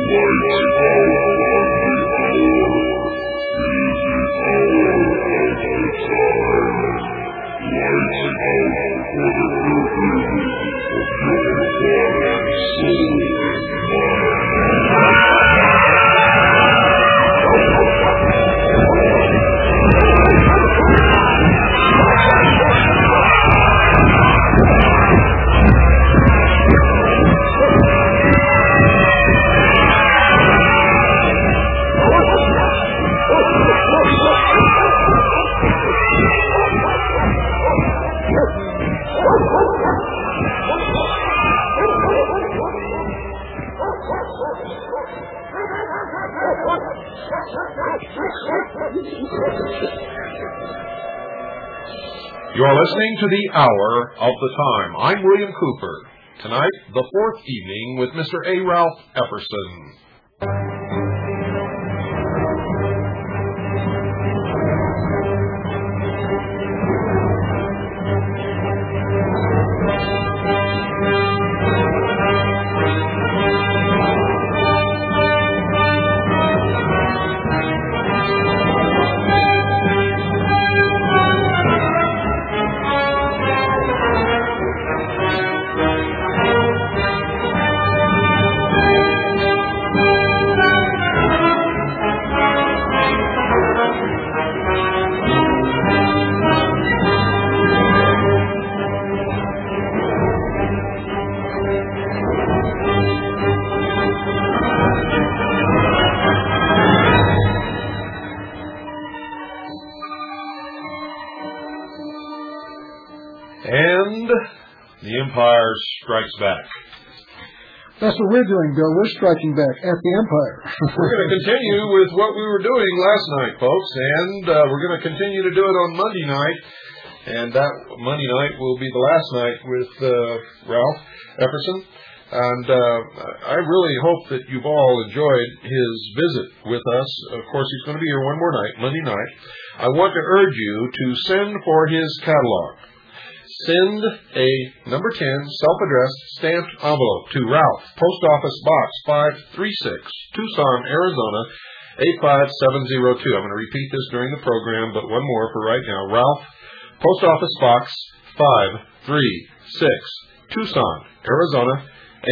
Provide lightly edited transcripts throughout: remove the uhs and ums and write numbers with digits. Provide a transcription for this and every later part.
You're listening to the Hour of the Time. I'm William Cooper. Tonight, the fourth evening with Mr. A. Ralph Epperson. And the Empire strikes back. That's what we're doing, Bill. We're striking back at the Empire. We're going to continue with what we were doing last night, folks, and we're going to continue to do it on Monday night. And that Monday night will be the last night with Ralph Epperson. And I really hope that you've all enjoyed his visit with us. Of course, he's going to be here one more night, Monday night. I want to urge you to send for his catalog. Send a number 10 self-addressed stamped envelope to Ralph, Post Office Box 536, Tucson, Arizona 85702. I'm going to repeat this during the program, but one more for right now. Ralph, Post Office Box 536, Tucson, Arizona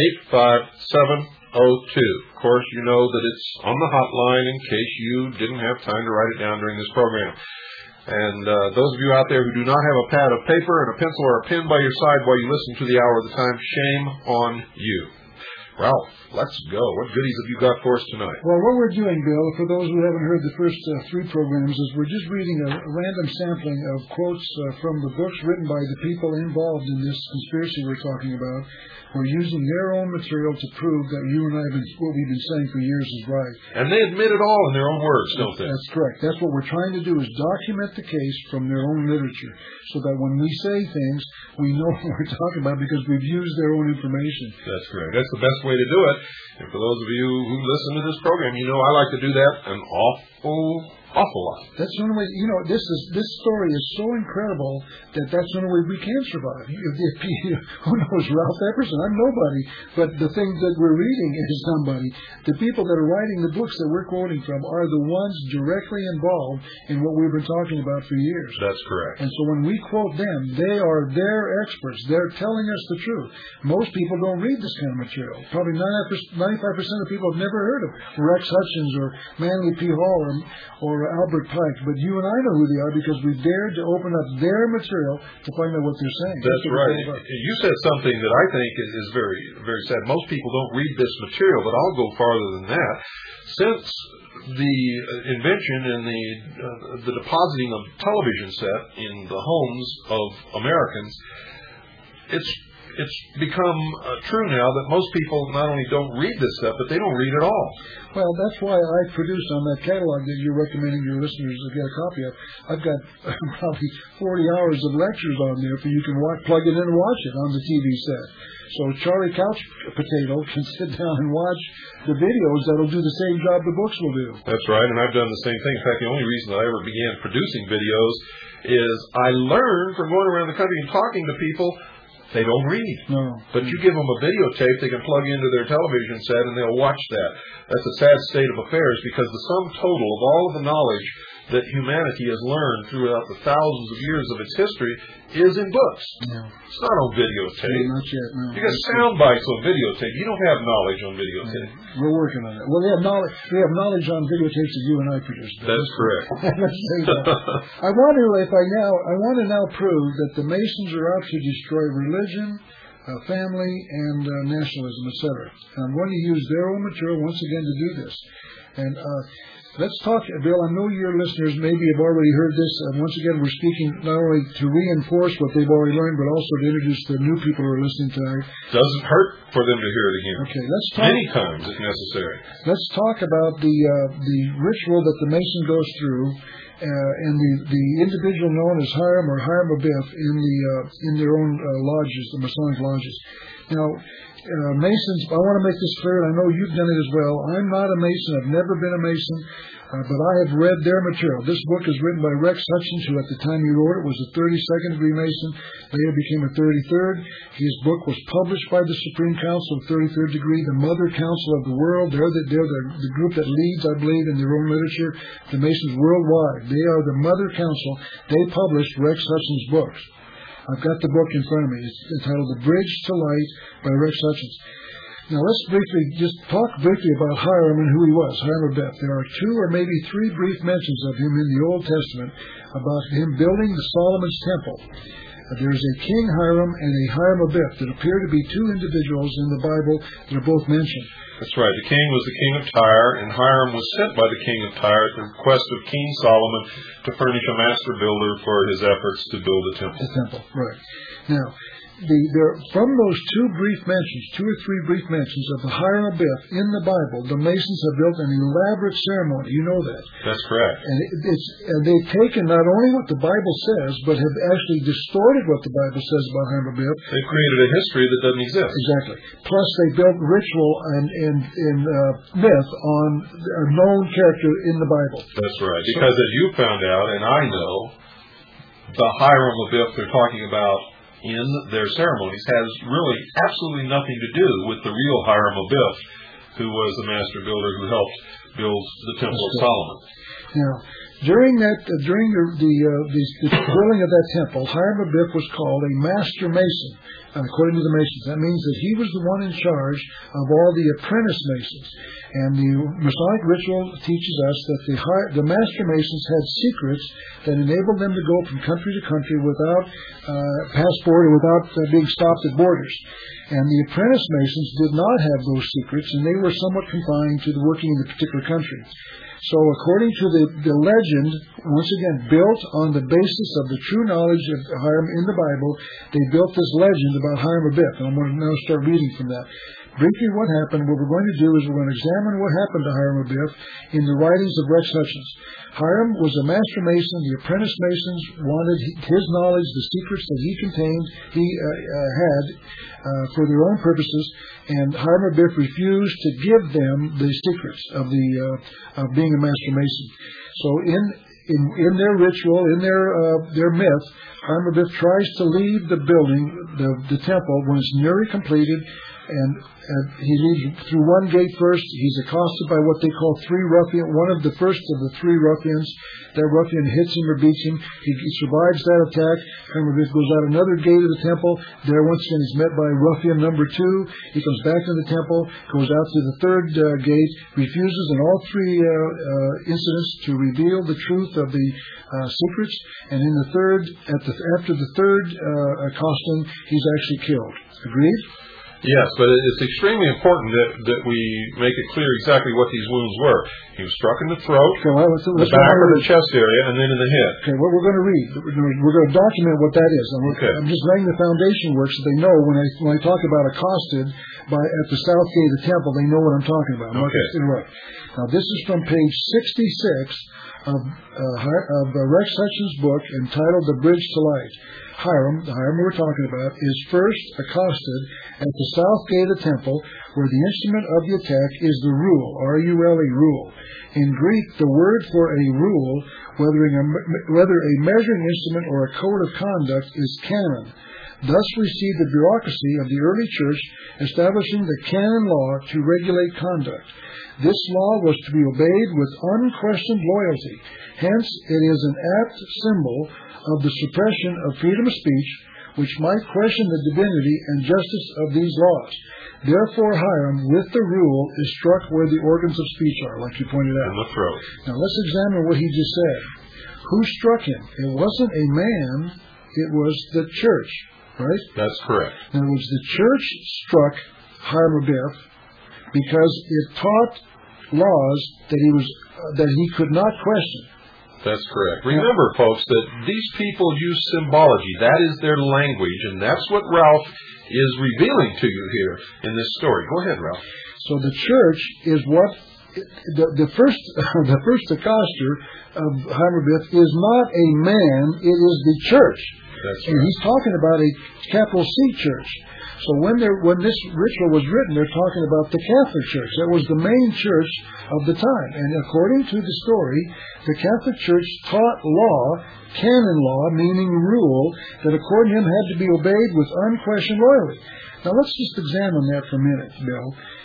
85702. Of course, you know that it's on the hotline in case you didn't have time to write it down during this program. And those of you out there who do not have a pad of paper and a pencil or a pen by your side while you listen to the Hour of the Time, shame on you. Ralph, let's go. What goodies have you got for us tonight? Well, what we're doing, Bill, for those who haven't heard the first three programs, is we're just reading a random sampling of quotes from the books written by the people involved in this conspiracy we're talking about. We're using their own material to prove that you and I have been, what we've been saying for years is right. And they admit it all in their own words, don't they? That's correct. That's what we're trying to do, is document the case from their own literature, so that when we say things, we know what we're talking about because we've used their own information. That's correct. That's the best way to do it. And for those of you who listen to this program, you know I like to do that an awful lot. That's the only way. You know, this story is so incredible that that's the only way we can survive. Who knows, Ralph Epperson? I'm nobody, but the thing that we're reading is somebody. The people that are writing the books that we're quoting from are the ones directly involved in what we've been talking about for years. That's correct. And so when we quote them, they are their experts. They're telling us the truth. Most people don't read this kind of material. Probably 95% of people have never heard of Rex Hutchins or Manly P. Hall or Albert Pike, but you and I know who they are because we dared to open up their material to find out what they're saying. That's right. You said something that I think is very, very sad. Most people don't read this material, but I'll go farther than that. Since the invention and the depositing of television set in the homes of Americans, it's become true now that most people not only don't read this stuff, but they don't read at all. Well, that's why I produced on that catalog that you're recommending your listeners to get a copy of. I've got probably 40 hours of lectures on there for you can plug it in and watch it on the TV set. So Charlie Couch Potato can sit down and watch the videos that'll do the same job the books will do. That's right, and I've done the same thing. In fact, the only reason that I ever began producing videos is I learned from going around the country and talking to people They don't read. No. But you give them a videotape they can plug into their television set and they'll watch that. That's a sad state of affairs because the sum total of all of the knowledge that humanity has learned throughout the thousands of years of its history is in books. Yeah. It's not on videotape. Not yet, no. You got sound bites on videotape. You don't have knowledge on videotape. We're working on it. Well, we have knowledge on videotapes that you and I produce. That's correct. I want to now prove that the Masons are out to destroy religion, family, and nationalism, etc. And I'm going to use their own material once again to do this. And let's talk, Bill. I know your listeners maybe have already heard this. Once again, we're speaking not only to reinforce what they've already learned, but also to introduce the new people who are listening tonight. Doesn't hurt for them to hear it again. Okay, let's talk. Many times if necessary. Let's talk about the ritual that the Mason goes through, and the individual known as Hiram or Hiram Abiff in their own lodges, the Masonic lodges. Now, Masons, I want to make this clear, and I know you've done it as well. I'm not a Mason. I've never been a Mason, but I have read their material. This book is written by Rex Hutchins, who at the time he wrote it was a 32nd degree Mason, later became a 33rd. His book was published by the Supreme Council of 33rd degree, the Mother Council of the World. They're the group that leads, I believe, in their own literature, the Masons worldwide. They are the Mother Council. They published Rex Hutchins' books. I've got the book in front of me. It's entitled The Bridge to Light by Rex Hutchins. Now let's talk briefly about Hiram and who he was, Hiram Abiff. There are 2 or maybe 3 brief mentions of him in the Old Testament about him building the Solomon's Temple. There's a King Hiram and a Hiram Abiff that appear to be 2 individuals in the Bible that are both mentioned. That's right. The king was the king of Tyre, and Hiram was sent by the king of Tyre at the request of King Solomon to furnish a master builder for his efforts to build the temple. The temple, right. Now, from those 2 brief mentions, 2 or 3 brief mentions of the Hiram Abiff in the Bible, the Masons have built an elaborate ceremony. You know that. That's correct. And they've taken not only what the Bible says, but have actually distorted what the Bible says about Hiram Abiff. They've created a history that doesn't exist. Exactly. Plus, they built ritual and myth on a known character in the Bible. That's right. Because as you found out, and I know, the Hiram Abiff they're talking about in their ceremonies has really absolutely nothing to do with the real Hiram Abiff, who was the master builder who helped build the Temple of Solomon. Now, during the building of that temple, Hiram Abiff was called a master mason, according to the Masons. That means that he was the one in charge of all the apprentice masons. And the Masonic ritual teaches us that the master masons had secrets that enabled them to go from country to country without passport or without being stopped at borders. And the apprentice masons did not have those secrets, and they were somewhat confined to the working in a particular country. So according to the legend, once again, built on the basis of the true knowledge of Hiram in the Bible, they built this legend about Hiram Abiff. And I'm going to now start reading from that. Briefly, what happened, what we're going to do is we're going to examine what happened to Hiram Abiff in the writings of Rex Hutchins. Hiram was a master mason. The apprentice masons wanted his knowledge, the secrets that he contained, had for their own purposes, and Hiram Abiff refused to give them the secrets of being a master mason. So in their ritual, in their myth, Hiram Abiff tries to leave the building, the temple, when it's nearly completed, and he leaves through one gate first. He's accosted by what they call 3 ruffians, one of the first of the 3 ruffians. That ruffian hits him or beats him. He survives that attack. Hiram Abiff goes out another gate of the temple. There once again he's met by ruffian number 2. He comes back to the temple, goes out to the 3rd gate, refuses in all 3 incidents to reveal the truth of the secrets, and in the after the 3rd accosting, he's actually killed. Agreed? Yes, but it's extremely important that we make it clear exactly what these wounds were. He was struck in the throat, the back of the chest area, and then in the head. Okay, what we're going to read, we're going to document what that is. I'm just laying the foundation work so they know when I talk about accosted at the south gate of the temple, they know what I'm talking about. Okay. Now, this is from page 66 of Rex Hutchins' book entitled The Bridge to Light. Hiram, the Hiram we're talking about, is first accosted at the south gate of the temple, where the instrument of the attack is the rule, R-U-L-E, rule. In Greek, the word for a rule, whether a measuring instrument or a code of conduct, is canon. thus received the bureaucracy of the early church, establishing the canon law to regulate conduct. This law was to be obeyed with unquestioned loyalty. Hence, it is an apt symbol of the suppression of freedom of speech, which might question the divinity and justice of these laws. Therefore, Hiram, with the rule, is struck where the organs of speech are, like you pointed out. In the throat. Now, let's examine what he just said. Who struck him? It wasn't a man, it was the church, right? That's correct. In other words, the church struck Hiram Abiff because it taught laws that he could not question. That's correct. Remember, folks, that these people use symbology. That is their language, and that's what Ralph is revealing to you here in this story. Go ahead, Ralph. So the church is what the first accoster of Hiram Abiff is not a man; it is the church. That's and right. he's talking about a capital C church. So when this ritual was written, they're talking about the Catholic Church. That was the main church of the time. And according to the story, the Catholic Church taught law, canon law, meaning rule, that according to him had to be obeyed with unquestioned loyalty. Now let's just examine that for a minute, Bill.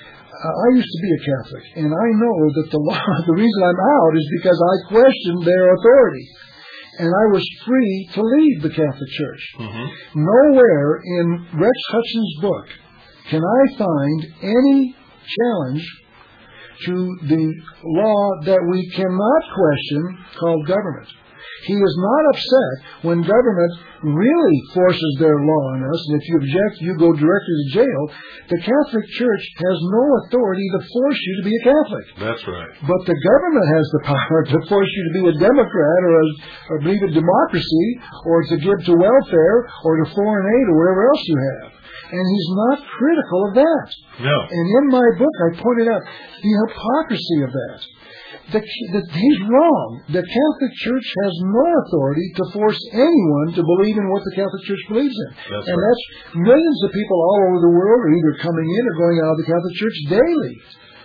I used to be a Catholic, and I know that the reason I'm out is because I questioned their authority. And I was free to leave the Catholic Church. Mm-hmm. Nowhere in Rex Hutchins' book can I find any challenge to the law that we cannot question called government. He is not upset when government really forces their law on us, and if you object, you go directly to jail. The Catholic Church has no authority to force you to be a Catholic. That's right. But the government has the power to force you to be a Democrat or believe in democracy or to give to welfare or to foreign aid or wherever else you have. And he's not critical of that. No. And in my book, I pointed out the hypocrisy of that. He's wrong. The Catholic Church has no authority to force anyone to believe in what the Catholic Church believes in. That's millions of people all over the world are either coming in or going out of the Catholic Church daily.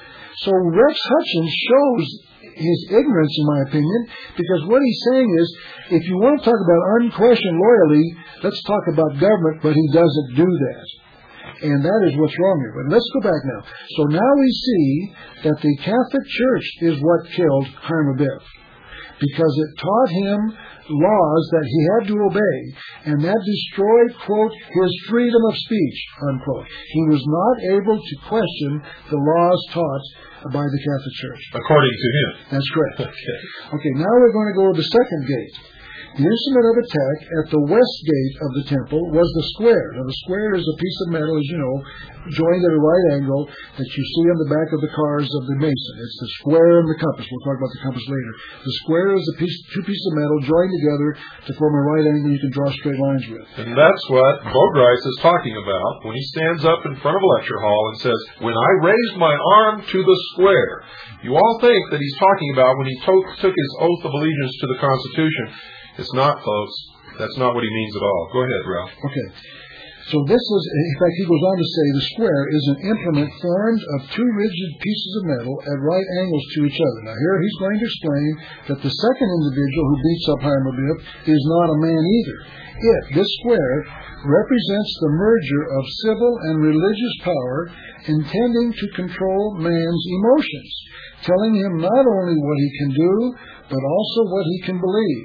So Rex Hutchins shows his ignorance, in my opinion, because what he's saying is, if you want to talk about unquestioned loyalty, let's talk about government, but he doesn't do that. And that is what's wrong here. But let's go back now. So now we see that the Catholic Church is what killed Hiram Abiff, because it taught him laws that he had to obey, and that destroyed, quote, his freedom of speech, unquote. He was not able to question the laws taught by the Catholic Church. According to him. That's correct. Okay, now we're going to go to the second gate. The instrument of attack at the west gate of the temple was the square. Now, the square is a piece of metal, as you know, joined at a right angle that you see on the back of the cars of the mason. It's the square and the compass. We'll talk about the compass later. The square is two pieces of metal joined together to form a right angle you can draw straight lines with. And that's what Bogreis is talking about when he stands up in front of a lecture hall and says, when I raised my arm to the square. You all think that he's talking about when he took his oath of allegiance to the Constitution. It's not, folks. That's not what he means at all. Go ahead, Ralph. Okay. So this is, in fact, he goes on to say, the square is an implement formed of two rigid pieces of metal at right angles to each other. Now here he's going to explain that the second individual who beats up Hiram Abiff is not a man either. This square, represents the merger of civil and religious power intending to control man's emotions, telling him not only what he can do, but also what he can believe.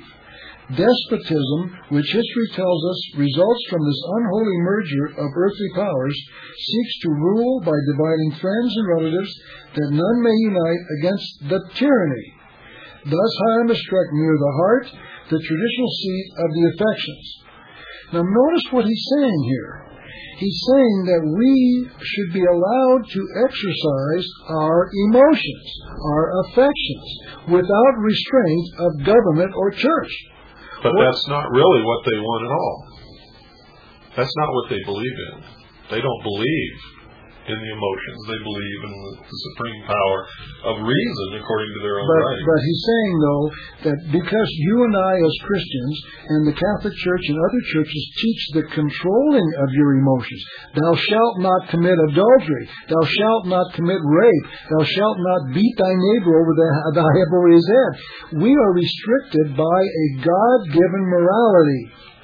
Despotism, which history tells us results from this unholy merger of earthly powers, seeks to rule by dividing friends and relatives, that none may unite against the tyranny. Thus Hiram is struck near the heart, the traditional seat of the affections. Now notice what he's saying here. He's saying that we should be allowed to exercise our emotions, our affections, without restraint of government or church. But that's not really what they want at all. That's not what they believe in. They don't believe in the emotions. They believe in the supreme power of reason according to their own writings. But he's saying, though, that because you and I as Christians and the Catholic Church and other churches teach the controlling of your emotions, thou shalt not commit adultery, thou shalt not commit rape, thou shalt not beat thy neighbor over the hip over his head. We are restricted by a God-given morality.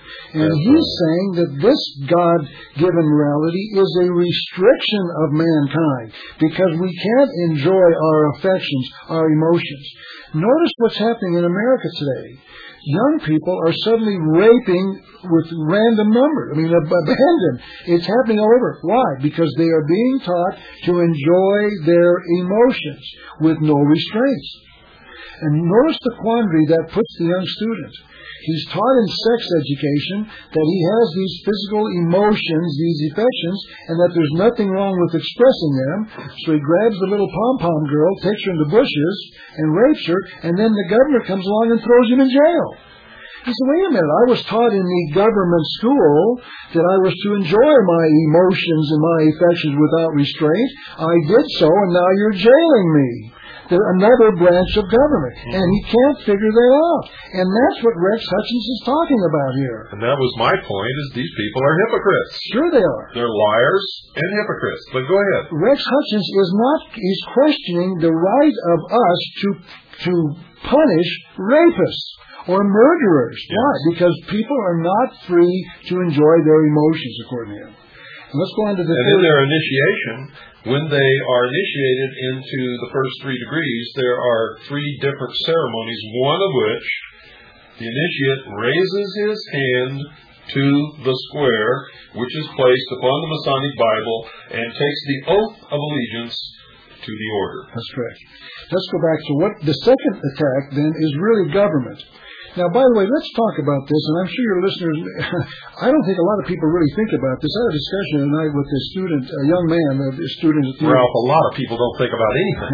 And he's saying that this God-given morality is a restriction of mankind because we can't enjoy our affections, our emotions. Notice what's happening in America today. Young people are suddenly raping with random numbers. I mean, abandon. It's happening all over. Why? Because they are being taught to enjoy their emotions with no restraints. And notice the quandary that puts the young student. He's taught in sex education that he has these physical emotions, these affections, and that there's nothing wrong with expressing them. So he grabs the little pom-pom girl, takes her in the bushes, and rapes her, and then the governor comes along and throws him in jail. He said, wait a minute, I was taught in the government school that I was to enjoy my emotions and my affections without restraint. I did so, and now you're jailing me. They're another branch of government, and he can't figure that out. And that's what Rex Hutchins is talking about here. And that was my point, is these people are hypocrites. Sure they are. They're liars and hypocrites. But go ahead. Rex Hutchins he's questioning the right of us to punish rapists or murderers. Yes. Why? Because people are not free to enjoy their emotions, according to him. Let's go on to the And in their initiation, when they are initiated into the first 3 degrees, there are 3 different ceremonies, one of which the initiate raises his hand to the square, which is placed upon the Masonic Bible, and takes the oath of allegiance to the order. That's correct. Let's go back to what the second attack, then, is really government. Now, by the way, let's talk about this, and I'm sure your listeners, I don't think a lot of people really think about this. I had a discussion tonight with a young man, a student at the Ralph, a lot of people don't think about anything.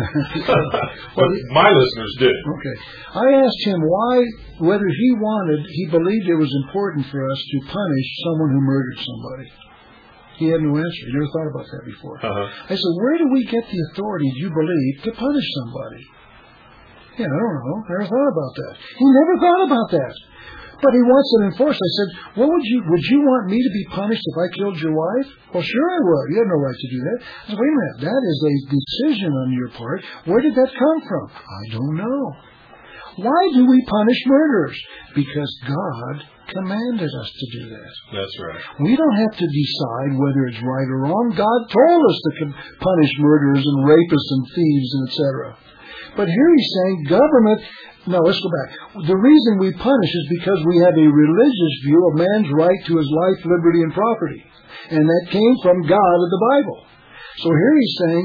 But my listeners did. Okay. I asked him whether he believed it was important for us to punish someone who murdered somebody. He had no answer. He never thought about that before. I said, where do we get the authority, do you believe, to punish somebody? Yeah, I don't know. Never thought about that. He never thought about that. But he wants it enforced. I said, would you want me to be punished if I killed your wife? Well, sure I would. You have no right to do that. I said, wait a minute. That is a decision on your part. Where did that come from? I don't know. Why do we punish murderers? Because God commanded us to do that. That's right. We don't have to decide whether it's right or wrong. God told us to punish murderers and rapists and thieves and etc. But here he's saying government. No, let's go back. The reason we punish is because we have a religious view of man's right to his life, liberty, and property. And that came from God of the Bible. So here he's saying,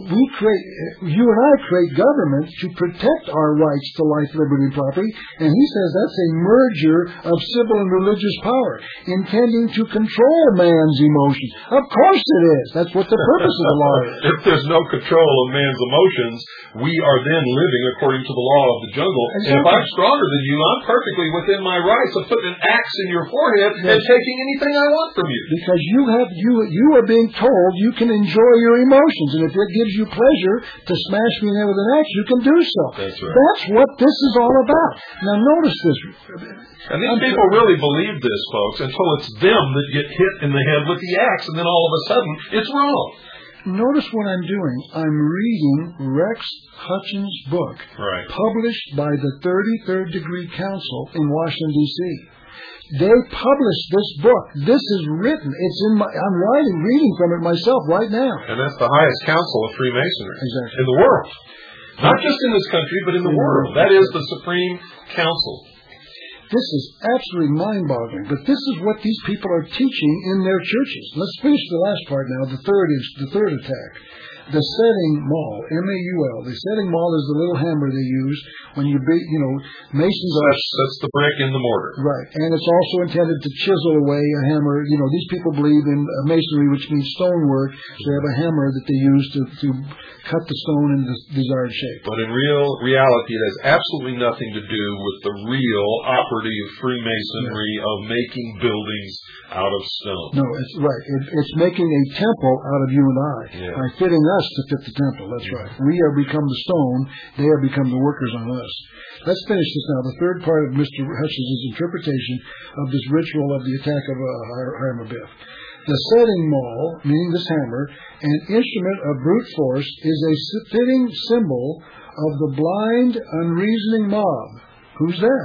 you and I create government to protect our rights to life, liberty, and property. And he says that's a merger of civil and religious power, intending to control man's emotions. Of course it is. That's what the purpose of the law is. If there's no control of man's emotions, we are then living according to the law of the jungle. Exactly. And if I'm stronger than you, I'm perfectly within my rights of putting an axe in your forehead and taking anything I want from you. Because you are being told you can enjoy your emotions, and if it gives you pleasure to smash me in there with an axe, you can do so. That's right. That's what this is all about. Now notice this. And these people really believe this, folks, until it's them that get hit in the head with the axe, and then all of a sudden, it's wrong. Notice what I'm doing. I'm reading Rex Hutchins' book, published by the 33rd Degree Council in Washington, D.C. They published this book. This is written. I'm reading from it myself right now. And that's the highest council of Freemasonry in the world. Not just in this country, but in the world. That is the Supreme Council. This is absolutely mind-boggling. But this is what these people are teaching in their churches. Let's finish the last part now. The third attack. The setting maul, M-A-U-L. The setting maul is the little hammer they use when masons are... That's the brick in the mortar. Right. And it's also intended to chisel away a hammer. These people believe in masonry, which means stonework. So they have a hammer that they use to cut the stone in the desired shape. But in reality, it has absolutely nothing to do with the real operative Freemasonry of making buildings out of stone. No, it's right. It's making a temple out of you and I. Yeah. By fitting us to fit the temple. That's right. We are become the stone. They have become the workers on us. Let's finish this now. The third part of Mr. Hutchins' interpretation of this ritual of the attack of Hiram Abiff. The setting maul, meaning this hammer, an instrument of brute force, is a fitting symbol of the blind, unreasoning mob. Who's that?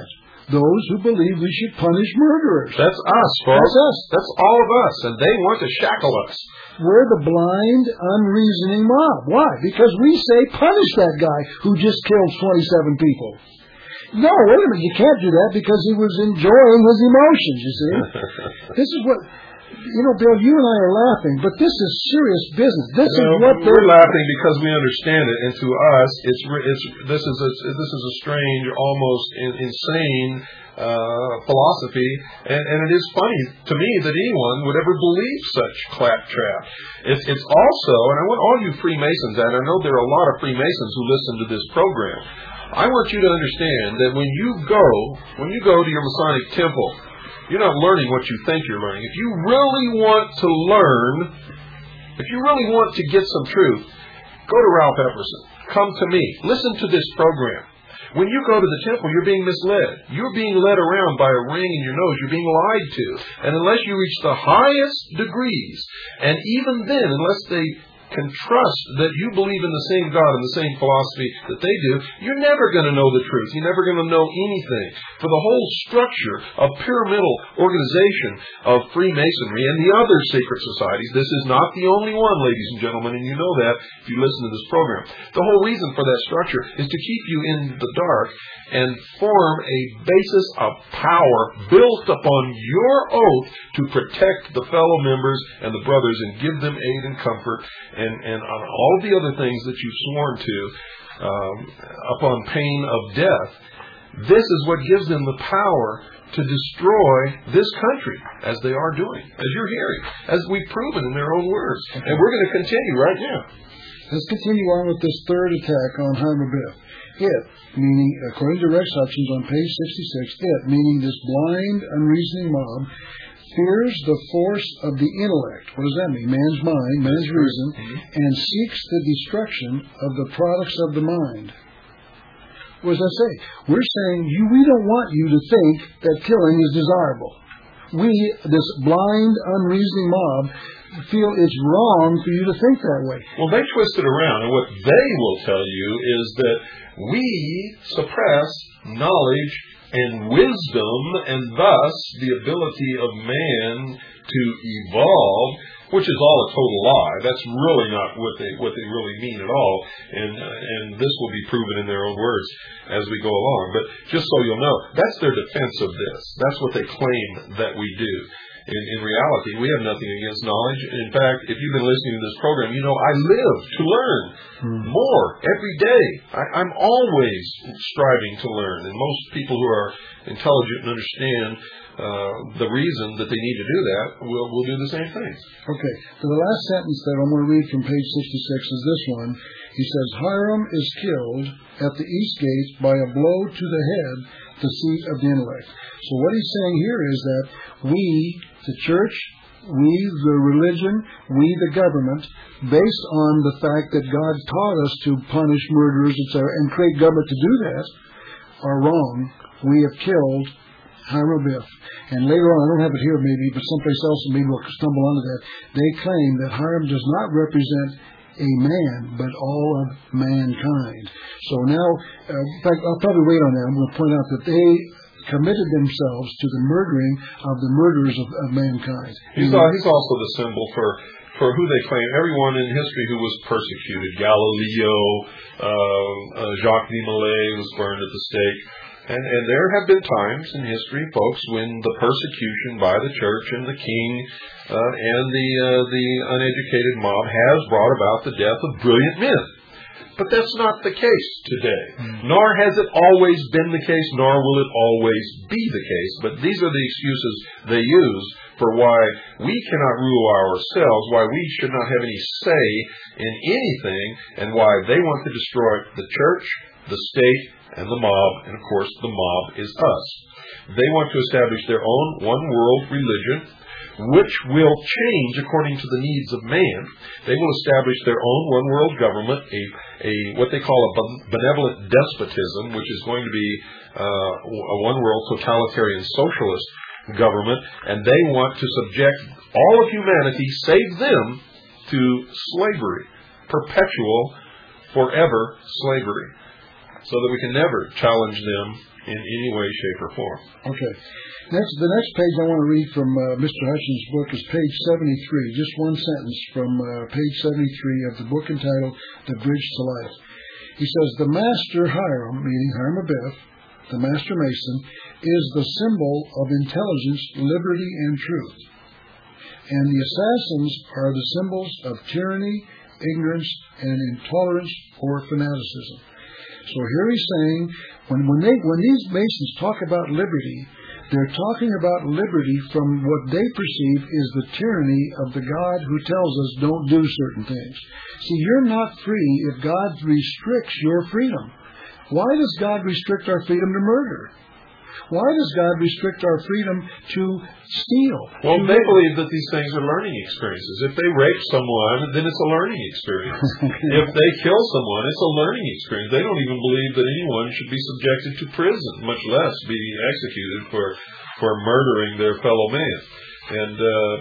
those who believe we should punish murderers. That's us, folks. That's us. That's all of us, and they want to shackle us. We're the blind, unreasoning mob. Why? Because we say punish that guy who just killed 27 people. No, wait a minute, you can't do that because he was enjoying his emotions, you see. This is what, Bill, you and I are laughing, but this is serious business. This is what we're laughing because we understand it, and to us, this is a strange, almost insane philosophy, and it is funny to me that anyone would ever believe such claptrap. It's also, and I want all you Freemasons, and I know there are a lot of Freemasons who listen to this program. I want you to understand that when you go to your Masonic temple, you're not learning what you think you're learning. If you really want to learn, if you really want to get some truth, go to Ralph Epperson. Come to me. Listen to this program. When you go to the temple, you're being misled. You're being led around by a ring in your nose. You're being lied to. And unless you reach the highest degrees, and even then, unless they can trust that you believe in the same God and the same philosophy that they do, you're never going to know the truth. You're never going to know anything. For the whole structure of pyramidal organization of Freemasonry and the other secret societies, this is not the only one, ladies and gentlemen, and you know that if you listen to this program. The whole reason for that structure is to keep you in the dark and form a basis of power built upon your oath to protect the fellow members and the brothers and give them aid and comfort and on all the other things that you've sworn to upon pain of death. This is what gives them the power to destroy this country, as they are doing, as you're hearing, as we've proven in their own words. And we're going to continue right now. Let's continue on with this third attack on Hiram Abiff. It, meaning, according to Rex Hutchins on page 66, it, meaning this blind, unreasoning mob, fears the force of the intellect. What does that mean? Man's mind, man's reason, and seeks the destruction of the products of the mind. What does that say? We're saying we don't want you to think that killing is desirable. We, this blind, unreasoning mob, feel it's wrong for you to think that way. Well, they twist it around, and what they will tell you is that we suppress knowledge and wisdom, and thus the ability of man to evolve, which is all a total lie. That's really not what they really mean at all, and this will be proven in their own words as we go along. But just so you'll know, that's their defense of this. That's what they claim that we do. In reality, we have nothing against knowledge. In fact, if you've been listening to this program, you know I live to learn more every day. I'm always striving to learn. And most people who are intelligent and understand the reason that they need to do that will do the same thing. Okay. So the last sentence that I'm going to read from page 66 is this one. He says, Hiram is killed at the east gate by a blow to the head, the seat of the intellect. So what he's saying here is that we, the church, we, the religion, we, the government, based on the fact that God taught us to punish murderers, etc., and create government to do that, are wrong. We have killed Hiram Abiff. And later on, I don't have it here maybe, but someplace else maybe we'll stumble onto that, they claim that Hiram does not represent a man, but all of mankind. So now, in fact, I'll probably wait on that. I'm going to point out that they committed themselves to the murdering of the murderers of mankind. He's also the symbol for who they claim, everyone in history who was persecuted. Galileo, Jacques de Molay was burned at the stake. And there have been times in history, folks, when the persecution by the church and the king and the uneducated mob has brought about the death of brilliant men. But that's not the case today. Nor has it always been the case, nor will it always be the case. But these are the excuses they use for why we cannot rule ourselves, why we should not have any say in anything, and why they want to destroy the church, the state, and the mob. And of course, the mob is us. They want to establish their own one-world religion, which will change according to the needs of man. They will establish their own one-world government, what they call a benevolent despotism, which is going to be a one-world totalitarian socialist government, and they want to subject all of humanity, save them, to slavery, perpetual, forever slavery, so that we can never challenge them in any way, shape, or form. Okay. The next page I want to read from Mr. Hutchins' book is page 73, just one sentence from page 73 of the book entitled The Bridge to Life. He says, the master Hiram, meaning Hiram Abiff, the master mason, is the symbol of intelligence, liberty, and truth. And the assassins are the symbols of tyranny, ignorance, and intolerance or fanaticism. So here he's saying, when these masons talk about liberty, they're talking about liberty from what they perceive is the tyranny of the God who tells us don't do certain things. See, you're not free if God restricts your freedom. Why does God restrict our freedom to murder? Why does God restrict our freedom to steal? Well, they believe that these things are learning experiences. If they rape someone, then it's a learning experience. If they kill someone, it's a learning experience. They don't even believe that anyone should be subjected to prison, much less be executed for murdering their fellow man. And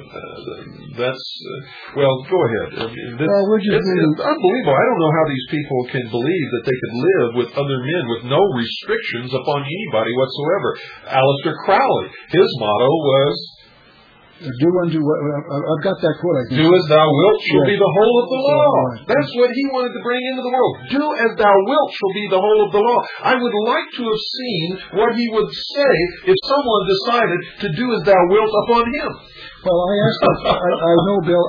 that's, well, go ahead. It's unbelievable. I don't know how these people can believe that they could live with other men with no restrictions upon anybody whatsoever. Aleister Crowley, his motto was, do unto what, I've got that quote, I think. Do as thou wilt shall be the whole of the law. Right. That's what he wanted to bring into the world. Do as thou wilt shall be the whole of the law. I would like to have seen what he would say if someone decided to do as thou wilt upon him. Well, I asked him, I know, Bill,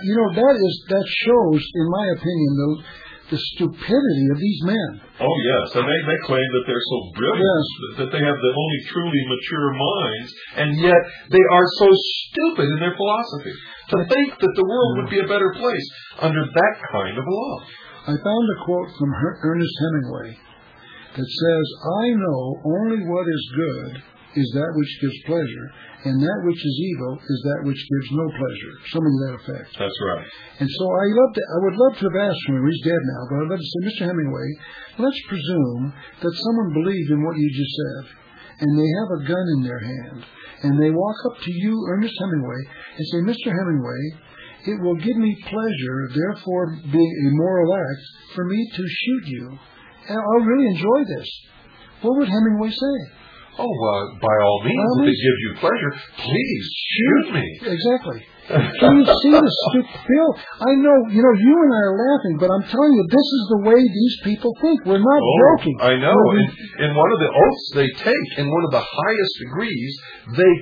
that shows, in my opinion, the stupidity of these men. Oh, yes. And they claim that they're so brilliant, yes, that they have the only truly mature minds, and yet they are so stupid in their philosophy to think that the world would be a better place under that kind of law. I found a quote from Ernest Hemingway that says, I know only what is good is that which gives pleasure, and that which is evil is that which gives no pleasure. Something to that effect. That's right. And so I would love to have asked him, he's dead now, but I'd love to say, Mr. Hemingway, let's presume that someone believed in what you just said, and they have a gun in their hand, and they walk up to you, Ernest Hemingway, and say, Mr. Hemingway, it will give me pleasure, therefore being a moral act, for me to shoot you. And I'll really enjoy this. What would Hemingway say? Oh, by all means, if it gives you pleasure, please shoot me. Exactly. Can you see the stupid Bill? I know, you and I are laughing, but I'm telling you, this is the way these people think. We're not joking. I know. In one of the oaths they take, in one of the highest degrees, they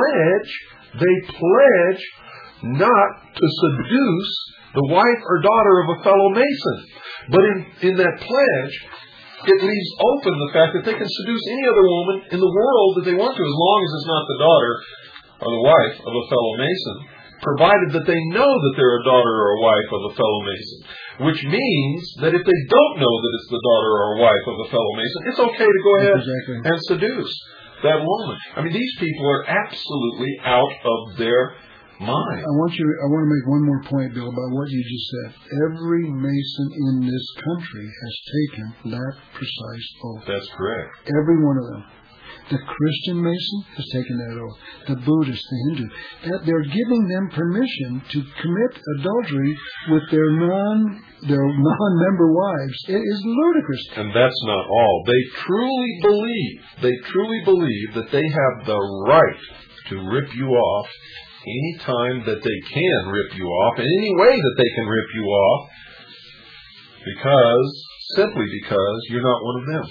pledge not to seduce the wife or daughter of a fellow Mason. But in that pledge, it leaves open the fact that they can seduce any other woman in the world that they want to, as long as it's not the daughter or the wife of a fellow Mason, provided that they know that they're a daughter or a wife of a fellow Mason. Which means that if they don't know that it's the daughter or wife of a fellow Mason, it's okay to go ahead and seduce that woman. I mean, these people are absolutely out of their mind. I want to make one more point, Bill, about what you just said. Every Mason in this country has taken that precise oath. That's correct. Every one of them. The Christian Mason has taken that oath. The Buddhist, the Hindu. That they're giving them permission to commit adultery with their non-member wives. It is ludicrous. And that's not all. They truly believe that they have the right to rip you off any time that they can rip you off, in any way that they can rip you off, simply because you're not one of them.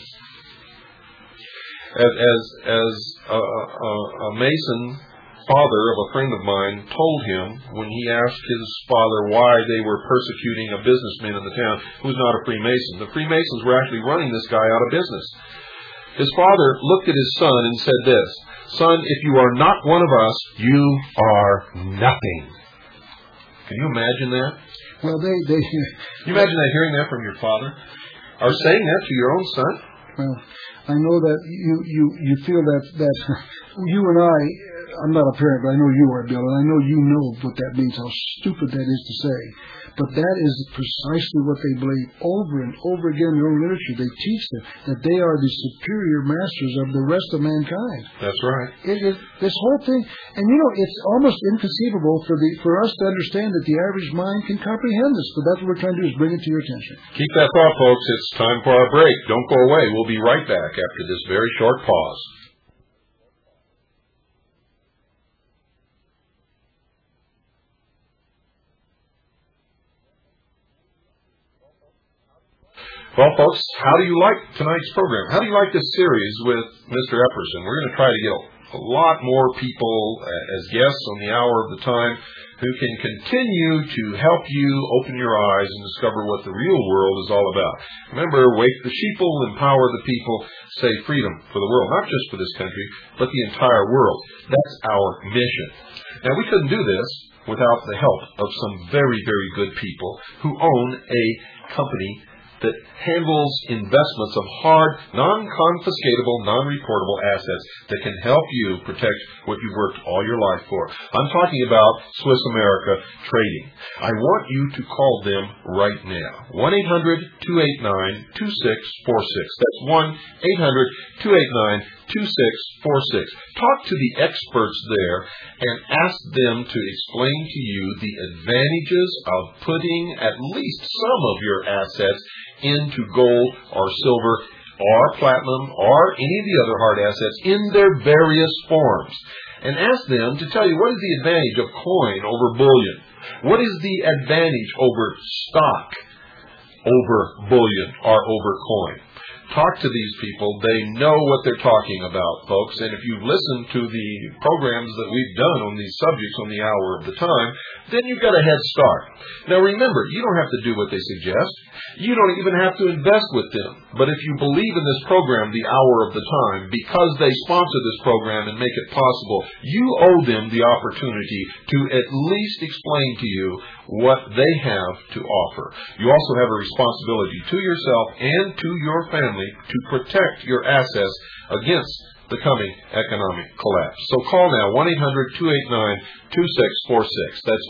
As a Mason father of a friend of mine told him when he asked his father why they were persecuting a businessman in the town who was not a Freemason. The Freemasons were actually running this guy out of business. His father looked at his son and said this, Son, if you are not one of us, you are nothing. Can you imagine that? Well, Can you imagine that, hearing that from your father? Or saying that to your own son? Well, I know that you feel that you and I I'm not a parent, but I know you are, Bill, and I know you know what that means, how stupid that is to say. But that is precisely what they believe over and over again in their own literature. They teach them that they are the superior masters of the rest of mankind. That's right. This whole thing, and it's almost inconceivable for us to understand that the average mind can comprehend this. But that's what we're trying to do, is bring it to your attention. Keep that thought, folks. It's time for our break. Don't go away. We'll be right back after this very short pause. Well, folks, how do you like tonight's program? How do you like this series with Mr. Epperson? We're going to try to get a lot more people as guests on the Hour of the Time who can continue to help you open your eyes and discover what the real world is all about. Remember, wake the sheeple, empower the people, say freedom for the world, not just for this country, but the entire world. That's our mission. Now, we couldn't do this without the help of some very, very good people who own a company that handles investments of hard, non-confiscatable, non-reportable assets that can help you protect what you've worked all your life for. I'm talking about Swiss America Trading. I want you to call them right now. 1-800-289-2646. That's 1-800-289-2646. Talk to the experts there and ask them to explain to you the advantages of putting at least some of your assets into gold or silver or platinum or any of the other hard assets in their various forms. And ask them to tell you what is the advantage of coin over bullion. What is the advantage over stock over bullion or over coin. Talk to these people. They know what they're talking about, folks. And if you've listened to the programs that we've done on these subjects on the Hour of the Time, then you've got a head start. Now remember, you don't have to do what they suggest. You don't even have to invest with them. But if you believe in this program, the Hour of the Time, because they sponsor this program and make it possible, you owe them the opportunity to at least explain to you what they have to offer. You also have a responsibility to yourself and to your family to protect your assets against the coming economic collapse. So call now, 1-800-289-2646. That's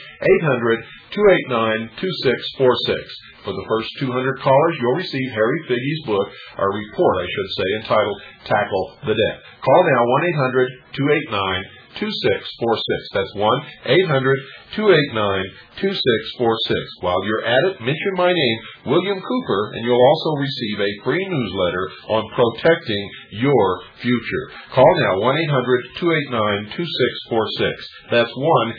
1-800-289-2646. For the first 200 callers, you'll receive Harry Figge's book, or report, I should say, entitled Tackle the Debt. Call now, 1-800-289-2646. That's 1-800-289-2646. While you're at it, mention my name, William Cooper, and you'll also receive a free newsletter on protecting your future. Call now, 1-800-289-2646. That's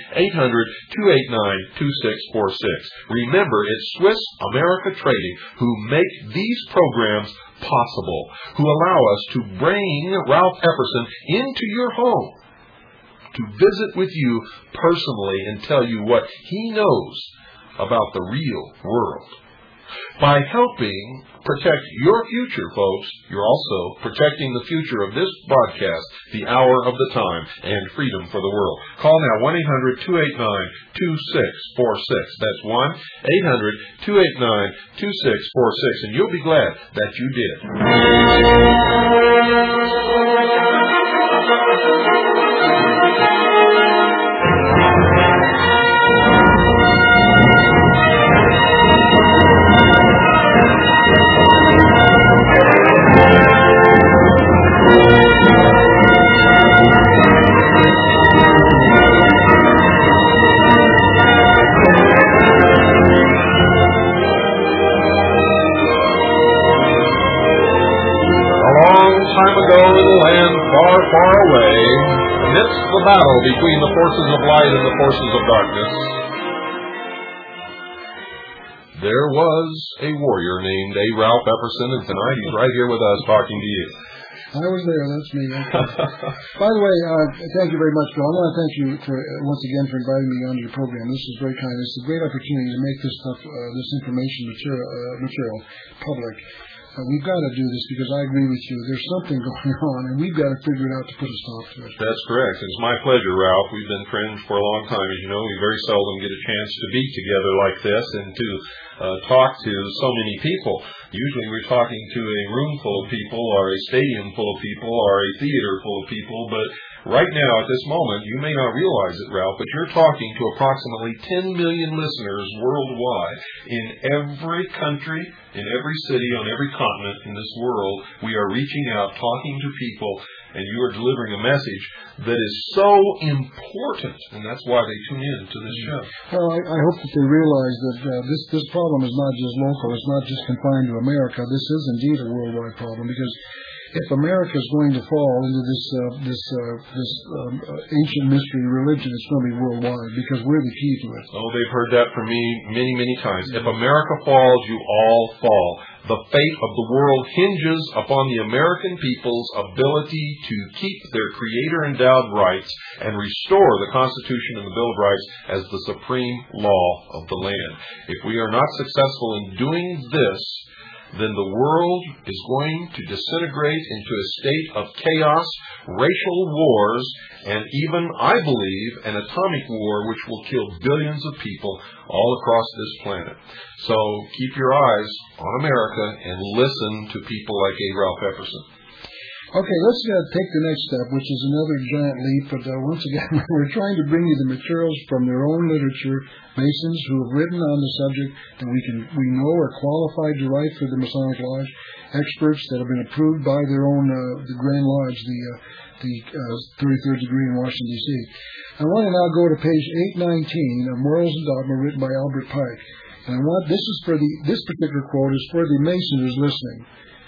1-800-289-2646. Remember, it's Swiss America Trading who make these programs possible, who allow us to bring Ralph Epperson into your home to visit with you personally and tell you what he knows about the real world. By helping protect your future, folks, you're also protecting the future of this broadcast, the Hour of the Time, and freedom for the world. Call now, 1-800-289-2646. That's 1-800-289-2646, and you'll be glad that you did. Far away, amidst the battle between the forces of light and the forces of darkness, there was a warrior named A. Ralph Epperson, and tonight he's right here with us talking to you. I was there, that's me. Okay. By the way, thank you very much, Bill. I want to thank you once again for inviting me onto your program. This is very kind. It's a great opportunity to make this stuff, this information material public. We've got to do this because I agree with you. There's something going on, and we've got to figure it out to put a stop to it. That's correct. It's my pleasure, Ralph. We've been friends for a long time. As you know, we very seldom get a chance to be together like this and to talk to so many people. Usually we're talking to a room full of people or a stadium full of people or a theater full of people, but Right now, at this moment, you may not realize it, Ralph, but you're talking to approximately 10 million listeners worldwide. In every country, in every city, on every continent in this world, we are reaching out, talking to people, and you are delivering a message that is so important, and that's why they tune in to this show. Well, I hope that they realize that this problem is not just local, it's not just confined to America. This is indeed a worldwide problem, because if America is going to fall into this ancient mystery religion, it's going to be worldwide, because we're the key to it. Oh, they've heard that from me many, many times. If America falls, you all fall. The fate of the world hinges upon the American people's ability to keep their creator-endowed rights and restore the Constitution and the Bill of Rights as the supreme law of the land. If we are not successful in doing this, then the world is going to disintegrate into a state of chaos, racial wars, and even, I believe, an atomic war which will kill billions of people all across this planet. So keep your eyes on America and listen to people like A. Ralph Epperson. Okay, let's take the next step, which is another giant leap. But once again, we're trying to bring you the materials from their own literature, Masons who have written on the subject that we know are qualified to write for the Masonic Lodge, experts that have been approved by their own the Grand Lodge, the 33rd degree in Washington, D.C. I want to now go to page 819 of Morals and Dogma, written by Albert Pike. And this particular quote is for the Mason who's listening.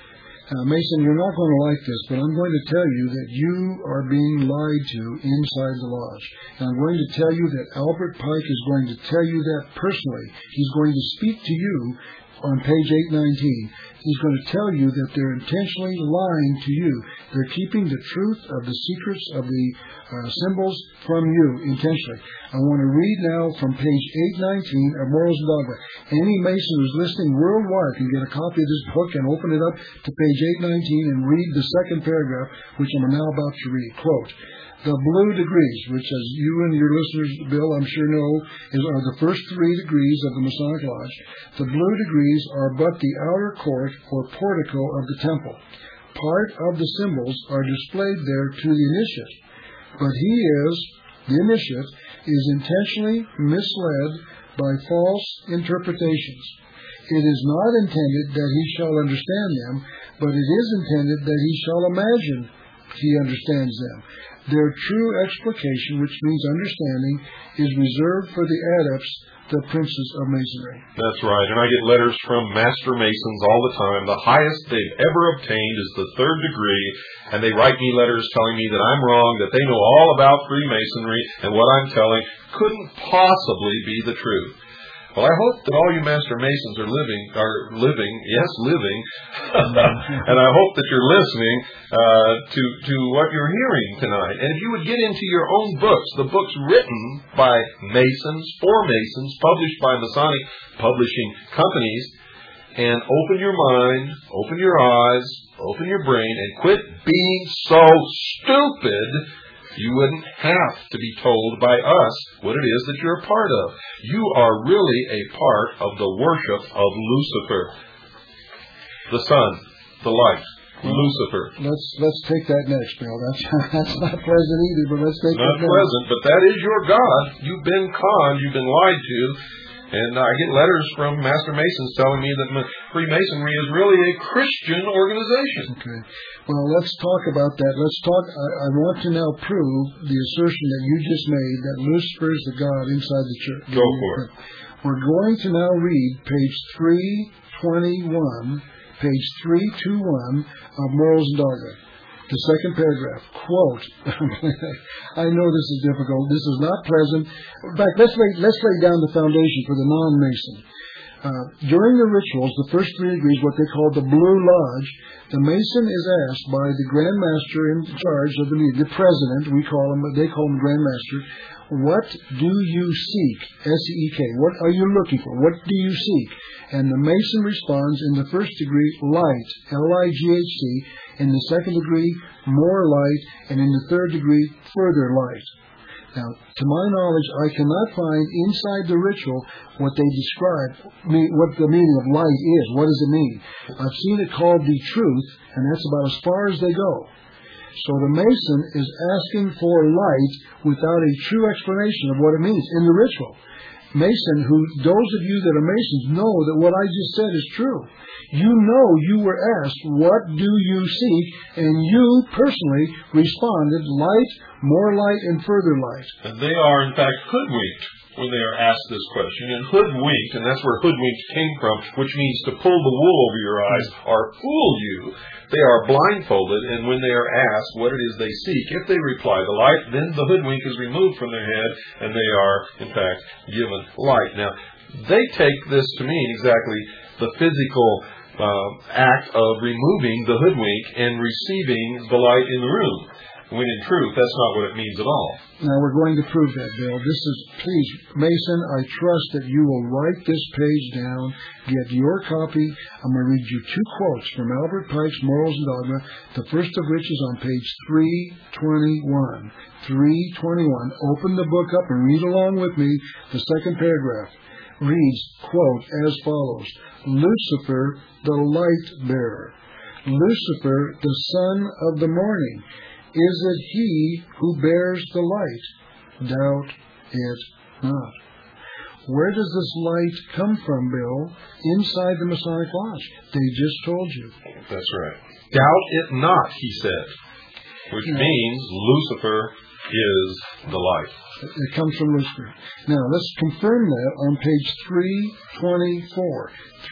Mason, you're not going to like this, but I'm going to tell you that you are being lied to inside the lodge. And I'm going to tell you that Albert Pike is going to tell you that personally. He's going to speak to you on page 819. He's going to tell you that they're intentionally lying to you. They're keeping the truth of the secrets of the symbols from you intentionally. I want to read now from page 819 of Morals and Dogma. Any Mason who's listening worldwide can get a copy of this book and open it up to page 819 and read the second paragraph, which I'm now about to read. Quote, the blue degrees, which as you and your listeners, Bill, I'm sure know, are the first 3 degrees of the Masonic Lodge. The blue degrees are but the outer court or portico of the temple. Part of the symbols are displayed there to the initiate. But the initiate is intentionally misled by false interpretations. It is not intended that he shall understand them, but it is intended that he shall imagine he understands them. Their true explication, which means understanding, is reserved for the adepts, the princes of Masonry. That's right, and I get letters from Master Masons all the time. The highest they've ever obtained is the 3rd degree, and they write me letters telling me that I'm wrong, that they know all about Freemasonry, and what I'm telling couldn't possibly be the truth. Well, I hope that all you Master Masons are living, and I hope that you're listening to what you're hearing tonight. And if you would get into your own books, the books written by Masons, for Masons, published by Masonic publishing companies, and open your mind, open your eyes, open your brain, and quit being so stupid you wouldn't have to be told by us what it is that you're a part of. You are really a part of the worship of Lucifer, the sun, the light, Lucifer. Let's take that next, Bill. That's not pleasant either, but let's take that next. Not pleasant, but that is your God. You've been conned, you've been lied to. And I get letters from Master Masons telling me that Freemasonry is really a Christian organization. Okay. Well, let's talk about that. I want to now prove the assertion that you just made, that Lucifer is the God inside the church. Go for it. We're going to now read page 321, page 321 of Morals and Dogma. The second paragraph, quote, I know this is difficult, this is not pleasant. In fact, let's lay down the foundation for the non-Mason. During the rituals, the first 3 degrees, what they call the Blue Lodge, the Mason is asked by the Grand Master in charge of the meeting, the President, they call him Grand Master, what do you seek? S-E-E-K. What are you looking for? What do you seek? And the Mason responds in the first degree, light, L-I-G-H-T. In the second degree, more light. And in the third degree, further light. Now, to my knowledge, I cannot find inside the ritual what they describe, what the meaning of light is. What does it mean? I've seen it called the truth, and that's about as far as they go. So the Mason is asking for light without a true explanation of what it means in the ritual. Mason, those of you that are Masons know that what I just said is true. You know you were asked, what do you seek? And you personally responded, light, more light, and further light. And they are, in fact, hoodwinked when they are asked this question. And hoodwinked, and that's where hoodwinked came from, which means to pull the wool over your eyes or fool you. They are blindfolded, and when they are asked what it is they seek, if they reply the light, then the hoodwink is removed from their head, and they are, in fact, given light. Now, they take this to mean exactly the physical act of removing the hoodwink and receiving the light in the room, when in truth, that's not what it means at all. Now, we're going to prove that, Bill. Please, Mason, I trust that you will write this page down, get your copy. I'm going to read you two quotes from Albert Pike's Morals and Dogma, the first of which is on page 321. 321. Open the book up and read along with me. The second paragraph reads, quote, as follows: Lucifer, the light bearer. Lucifer, the son of the morning. Is it he who bears the light? Doubt it not. Where does this light come from, Bill? Inside the Masonic Lodge. They just told you. That's right. Doubt it not, he said, which means Lucifer is the light. It comes from Lucifer. Now, let's confirm that on page 324.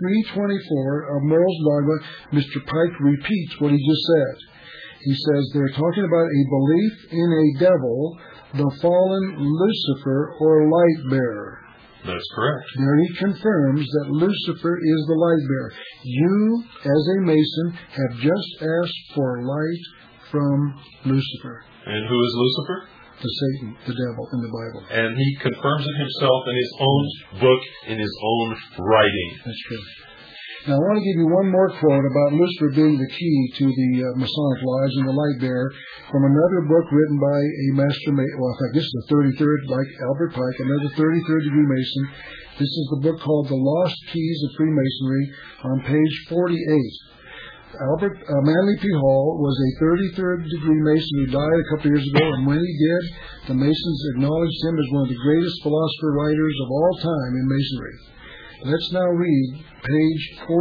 324 of Morals and Dogma, Mr. Pike repeats what he just said. He says they're talking about a belief in a devil, the fallen Lucifer or light bearer. That's correct. There he confirms that Lucifer is the light bearer. You, as a Mason, have just asked for light from Lucifer. And who is Lucifer? The Satan, the devil in the Bible. And he confirms it himself in his own book, in his own writing. That's true. Now, I want to give you one more quote about Lucifer being the key to the Masonic Lodge and the light bearer from another book written by a master Mason. Well, in fact, this is the 33rd, like Albert Pike, another 33rd degree Mason. This is the book called The Lost Keys of Freemasonry on page 48. Manly P. Hall was a 33rd degree Mason who died a couple years ago, and when he did, the Masons acknowledged him as one of the greatest philosopher writers of all time in Masonry. Let's now read page 48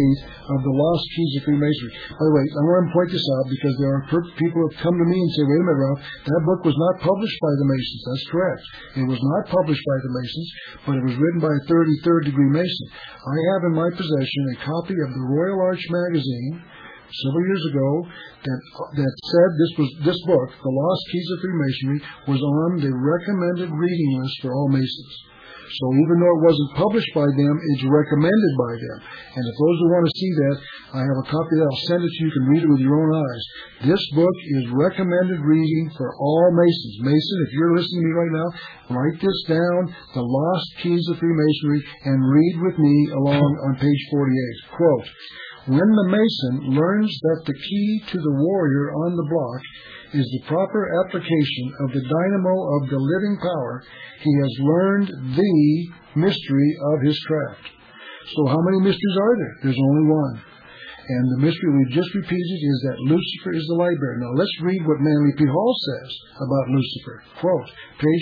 of The Lost Keys of Freemasonry. By the way, I want to point this out because there are people who have come to me and say, wait a minute, Ralph, that book was not published by the Masons. That's correct. It was not published by the Masons, but it was written by a 33rd degree Mason. I have in my possession a copy of the Royal Arch magazine several years ago that said this book, The Lost Keys of Freemasonry, was on the recommended reading list for all Masons. So even though it wasn't published by them, it's recommended by them. And if those who want to see that, I have a copy of that. I'll send it to you. You can read it with your own eyes. This book is recommended reading for all Masons. Mason, if you're listening to me right now, write this down, The Lost Keys of Freemasonry, and read with me along on page 48. Quote, when the Mason learns that the key to the warrior on the block is the proper application of the dynamo of the living power, he has learned the mystery of his craft. So how many mysteries are there? There's only one. And the mystery we just repeated is that Lucifer is the light bearer. Now let's read what Manly P. Hall says about Lucifer. Quote, page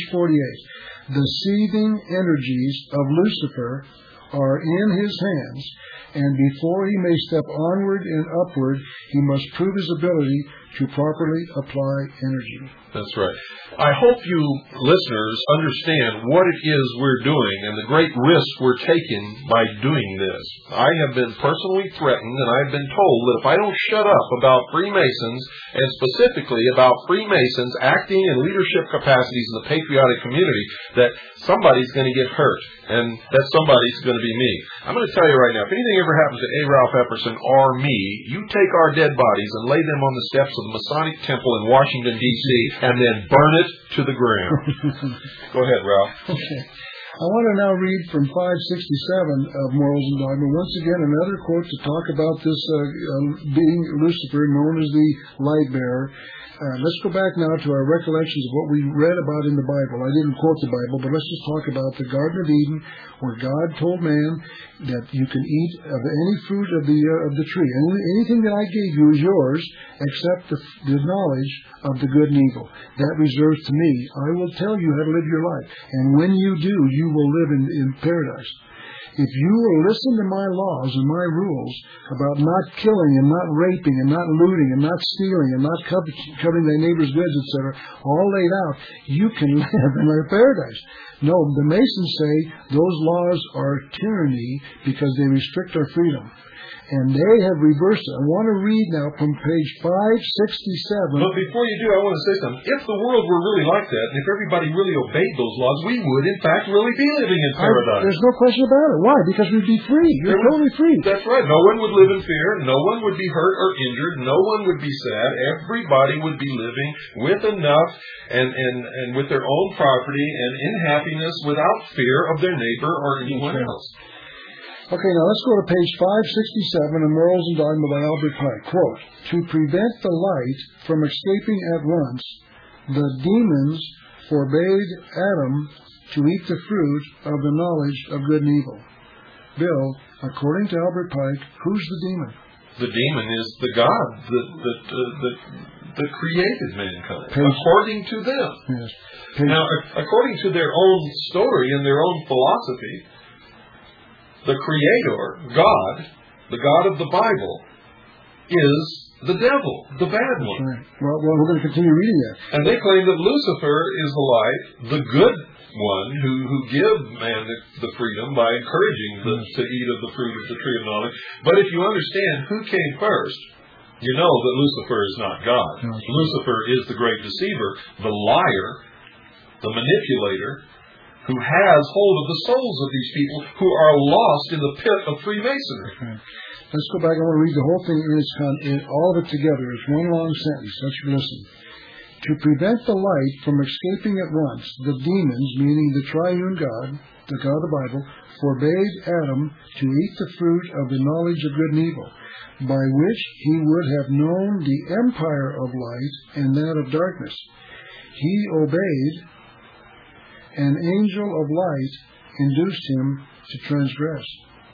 48. The seething energies of Lucifer are in his hands, and before he may step onward and upward, he must prove his ability to properly apply energy. That's right. I hope you listeners understand what it is we're doing and the great risk we're taking by doing this. I have been personally threatened, and I've been told that if I don't shut up about Freemasons, and specifically about Freemasons acting in leadership capacities in the patriotic community, that somebody's going to get hurt, and that somebody's going to be me. I'm going to tell you right now, if anything ever happens to A. Ralph Epperson or me, you take our dead bodies and lay them on the steps of the Masonic Temple in Washington, D.C., and then burn it to the ground. Go ahead, Ralph. Okay. I want to now read from 567 of Morals and Dogma. Once again, another quote to talk about this being Lucifer, known as the light bearer. Let's go back now to our recollections of what we read about in the Bible. I didn't quote the Bible, but let's just talk about the Garden of Eden, where God told man that you can eat of any fruit of the tree. Anything that I gave you is yours, except the knowledge of the good and evil. That reserves to me. I will tell you how to live your life. And when you do, you will live in paradise. If you will listen to my laws and my rules about not killing and not raping and not looting and not stealing and not coveting thy neighbor's goods, etc., all laid out, you can live in a paradise. No, the Masons say those laws are tyranny because they restrict our freedom. And they have reversed it. I want to read now from page 567. But before you do, I want to say something. If the world were really like that, and if everybody really obeyed those laws, we would, in fact, really be living in paradise. There's no question about it. Why? Because we'd be free. You're totally free. That's right. No one would live in fear. No one would be hurt or injured. No one would be sad. Everybody would be living with enough and with their own property and in happiness without fear of their neighbor or anyone else. Okay, now let's go to page 567 of Morals and Dogma by Albert Pike. Quote, to prevent the light from escaping at once, the demons forbade Adam to eat the fruit of the knowledge of good and evil. Bill, according to Albert Pike, who's the demon? The demon is the God that created mankind, according to them. Yes. Now, according to their own story and their own philosophy, the Creator, God, the God of the Bible, is the devil, the bad one. Right. Well, we're going to continue reading that. And they claim that Lucifer is the light, the good one, who gives man the freedom by encouraging to eat of the fruit of the tree of knowledge. But if you understand who came first, you know that Lucifer is not God. No. Lucifer is the great deceiver, the liar, the manipulator, who has hold of the souls of these people who are lost in the pit of Freemasonry. Okay. Let's go back. I want to read the whole thing in all of it together. It's one long sentence. Let's listen. To prevent the light from escaping at once, the demons, meaning the triune God, the God of the Bible, forbade Adam to eat the fruit of the knowledge of good and evil, by which he would have known the empire of light and that of darkness. He obeyed. An angel of light induced him to transgress.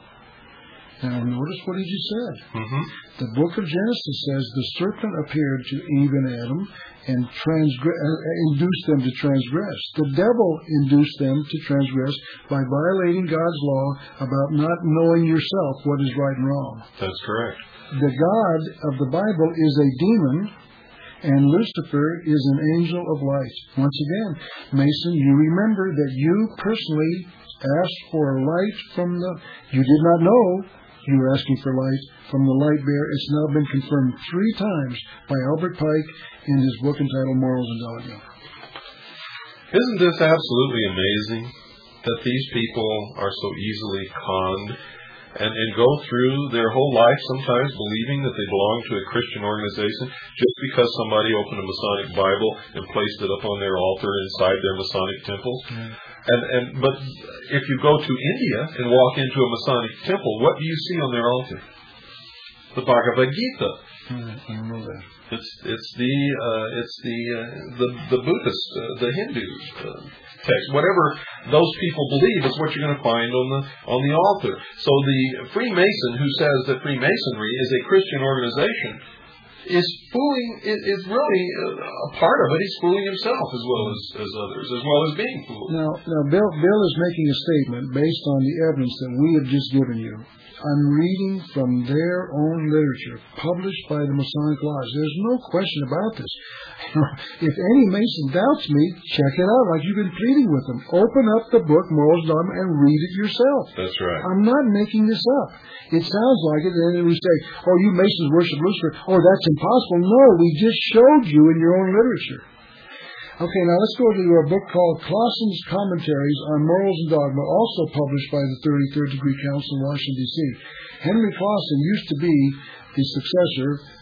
Now notice what he just said. Mm-hmm. The book of Genesis says the serpent appeared to Eve and Adam and induced them to transgress. The devil induced them to transgress by violating God's law about not knowing yourself what is right and wrong. That's correct. The God of the Bible is a demon, and Lucifer is an angel of light. Once again, Mason, you remember that you personally asked for light from the... You did not know you were asking for light from the light bearer. It's now been confirmed 3 times by Albert Pike in his book entitled Morals and Dogma. Isn't this absolutely amazing that these people are so easily conned and go through their whole life sometimes believing that they belong to a Christian organization just because somebody opened a Masonic Bible and placed it up on their altar inside their Masonic temples? Mm. But if you go to India and walk into a Masonic temple, what do you see on their altar? The Bhagavad Gita. I don't know that. It's the Buddhist, the Hindu text. Whatever those people believe is what you're going to find on the altar. So the Freemason who says that Freemasonry is a Christian organization is really a part of it. He's fooling himself as well as others, as well as being fooled. Now Bill is making a statement based on the evidence that we have just given you. I'm reading from their own literature, published by the Masonic Lodge. There's no question about this. If any Mason doubts me, check it out, like you've been pleading with them. Open up the book, Morals and Dogma, and read it yourself. That's right. I'm not making this up. It sounds like it, and then we say, oh, you Masons worship Lucifer. Oh, that's impossible. No, we just showed you in your own literature. Okay, now let's go to a book called Clausen's Commentaries on Morals and Dogma, also published by the 33rd Degree Council in Washington, D.C. Henry Clausen used to be the successor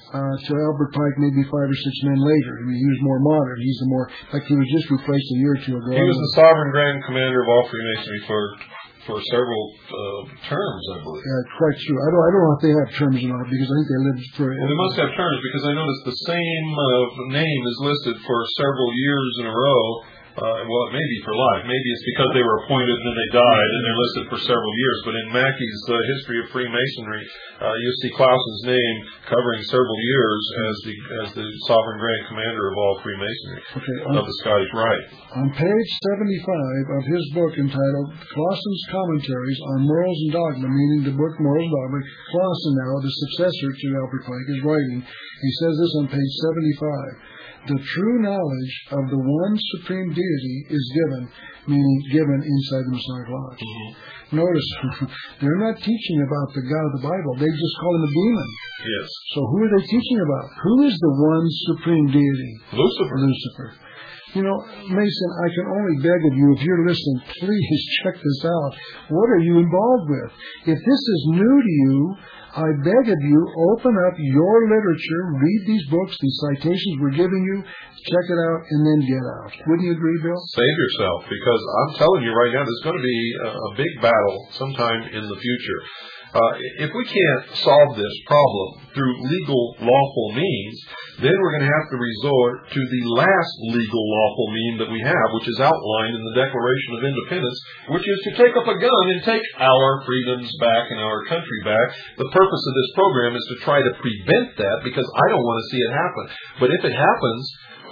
to Albert Pike maybe 5 or 6 men later. I mean, he was more modern. He's the more, like he was just replaced a year or two ago. He was the Sovereign Grand Commander of all Freemasonry for several terms, I believe. Yeah, quite true. I don't know if they have terms or not, because I think they lived for... Well, they must have terms, because I noticed the same name is listed for several years in a row. Well, it may be for life. Maybe it's because they were appointed and then they died and they're listed for several years. But in Mackey's History of Freemasonry, you see Clausen's name covering several years as the Sovereign Grand Commander of all Freemasonry of the Scottish Rite. On page 75 of his book entitled Clausen's Commentaries on Morals and Dogma, meaning the book Morals and Dogma, Clausen now, the successor to Albert Pike, is writing. He says this on page 75. The true knowledge of the one supreme deity is given, meaning given inside the Masonic Lodge. Mm-hmm. Notice, they're not teaching about the God of the Bible. They just call him a demon. Yes. So who are they teaching about? Who is the one supreme deity? Lucifer. You know, Mason, I can only beg of you, if you're listening, please check this out. What are you involved with? If this is new to you, I beg of you, open up your literature, read these books, these citations we're giving you, check it out, and then get out. Wouldn't you agree, Bill? Save yourself, because I'm telling you right now, there's going to be a big battle sometime in the future. If we can't solve this problem through legal, lawful means, then we're going to have to resort to the last legal, lawful mean that we have, which is outlined in the Declaration of Independence, which is to take up a gun and take our freedoms back and our country back. The purpose of this program is to try to prevent that, because I don't want to see it happen. But if it happens,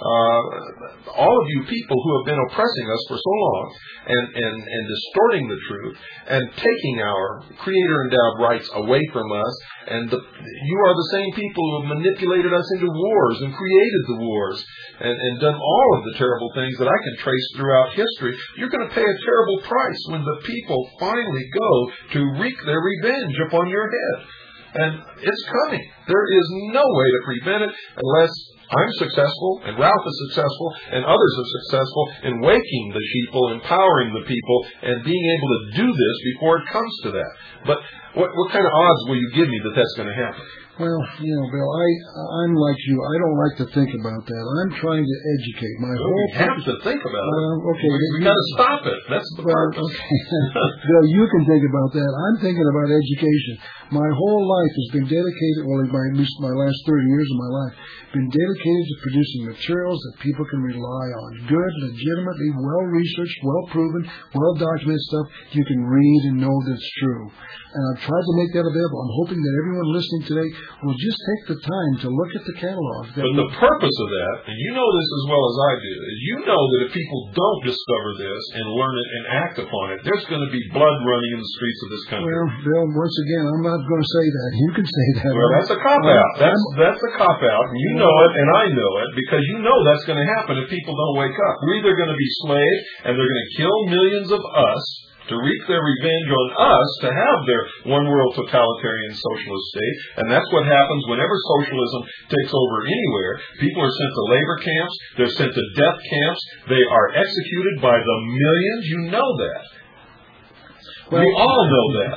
all of you people who have been oppressing us for so long and distorting the truth and taking our Creator-endowed rights away from us, and you are the same people who have manipulated us into wars and created the wars and done all of the terrible things that I can trace throughout history. You're going to pay a terrible price when the people finally go to wreak their revenge upon your head. And it's coming. There is no way to prevent it unless I'm successful, and Ralph is successful, and others are successful in waking the people, empowering the people, and being able to do this before it comes to that. But what kind of odds will you give me that that's going to happen? Well, you know, Bill, I'm like you. I don't like to think about that. I'm trying to educate. We have to think about it. Okay, we got to stop it. That's the purpose. Okay. Bill, you can think about that. I'm thinking about education. My whole life has been dedicated, well, at least my last 30 years of my life, been dedicated to producing materials that people can rely on. Good, legitimately, well-researched, well-proven, well-documented stuff you can read and know that's true. And I've tried to make that available. I'm hoping that everyone listening today will just take the time to look at the catalog. But the purpose of that, and you know this as well as I do, is you know that if people don't discover this and learn it and act upon it, there's going to be blood running in the streets of this country. Well, Bill, once again, I'm not going to say that. You can say that. Well, that's a cop-out. That's a cop-out, and you know it, and I know it, because you know that's going to happen if people don't wake up. We're either going to be slaves, and they're going to kill millions of us to wreak their revenge on us to have their one-world totalitarian socialist state. And that's what happens whenever socialism takes over anywhere. People are sent to labor camps. They're sent to death camps. They are executed by the millions. You know that. Well, we all know that.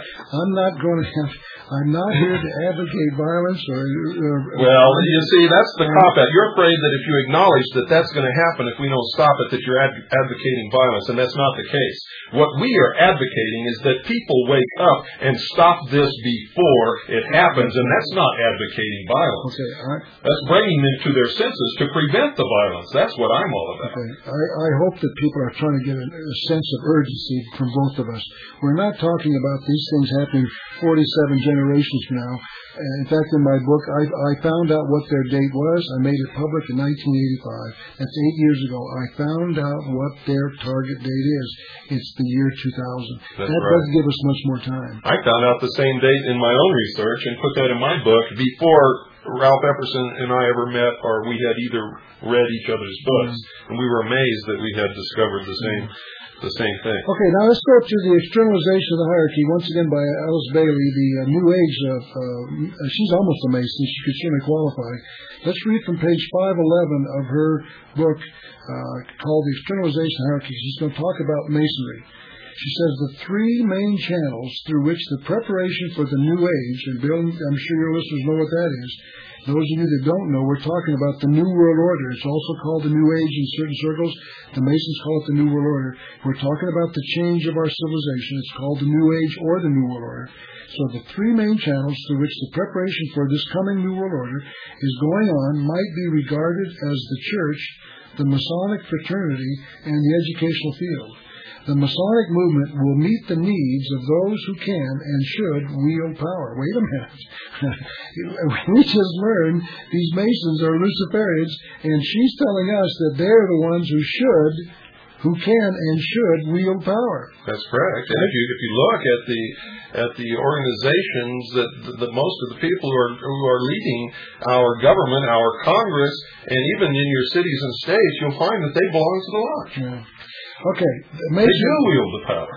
I'm not here to advocate violence or... Well, you see, that's the cop-out. You're afraid that if you acknowledge that that's going to happen if we don't stop it, that you're advocating violence, and that's not the case. What we are advocating is that people wake up and stop this before it happens, and that's not advocating violence. Okay, that's bringing them to their senses to prevent the violence. That's what I'm all about. Okay. I hope that people are trying to get a sense of urgency from both of us. We're not talking about these things happening 47 generations from now. In fact, in my book, I found out what their date was. I made it public in 1985. That's 8 years ago. I found out what their target date is. It's the year 2000. That doesn't give us much more time. I found out the same date in my own research and put that in my book before Ralph Epperson and I ever met, or we had either read each other's books. And we were amazed that we had discovered the same thing. Okay, now let's go to the externalization of the hierarchy, once again by Alice Bailey, the New Age of, she's almost a Mason, she could certainly qualify. Let's read from page 511 of her book called The Externalization of the Hierarchy. She's going to talk about Masonry. She says the three main channels through which the preparation for the New Age, and Bill, I'm sure your listeners know what that Those of you that don't know, we're talking about the New World Order. It's also called the New Age in certain circles. The Masons call it the New World Order. We're talking about the change of our civilization. It's called the New Age or the New World Order. So the three main channels through which the preparation for this coming New World Order is going on might be regarded as the Church, the Masonic fraternity, and the educational field. The Masonic movement will meet the needs of those who can and should wield power. Wait a minute. We just learned these Masons are Luciferians, and she's telling us that they're the ones who can and should wield power. That's correct. And if you look at the organizations that most of the people who are leading our government, our Congress, and even in your cities and states, you'll find that they belong to the Lodge. Yeah. Okay. They do wield the power.